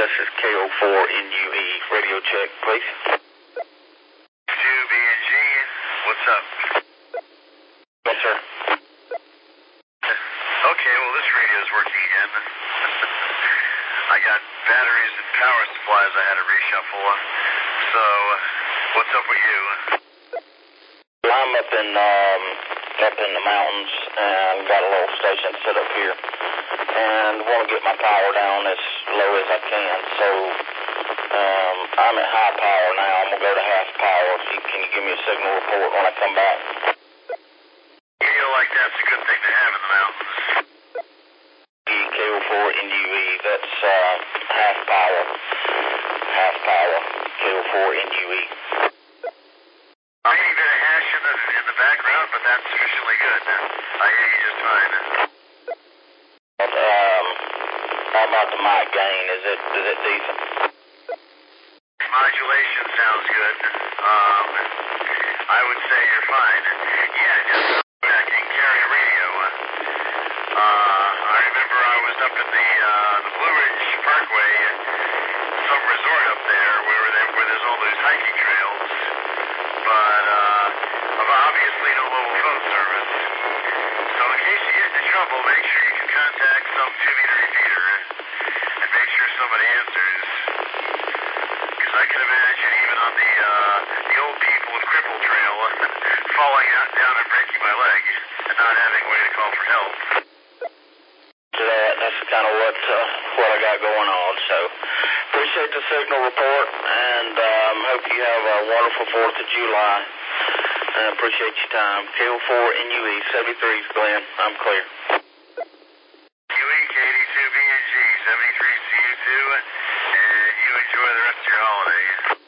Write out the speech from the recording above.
This is KO4NUE. Radio check, please. 2BNG, what's up? Yes, sir. Okay, well, this radio's working again. I got batteries and power supplies I had to reshuffle. So, what's up with you? I'm up in the mountains and got a little station set up here. And want to get my power down as low as I can. So, I'm at high power now. I'm going to go to half power. Can you give me a signal report when I come back? Radio like that's a good thing to have in the mountains. KO4NUE, that's half power. Half power. KO4NUE. Tiny bit of hash in the background, but that's sufficiently good. I hear you just fine. How about the mic gain? Is it decent? Modulation sounds good. I would say you're fine. Yeah, just I can carry a radio. I remember I was up at the Blue Ridge Parkway, some resort up there where there's all those hiking trails, but obviously no mobile phone service. So in case you get into trouble, make sure you can contact some 2-meter repeater and make sure somebody answers. Because I can imagine even on the old people with Cripple Trail falling down and breaking my leg and not having a way to call for help. That's kind of what I got going on. So appreciate the signal report and hope you have a wonderful 4th of July. And appreciate your time. KO4NUE 73's Glenn. I'm clear. UE K82BNG 73 CU2, and you enjoy the rest of your holiday.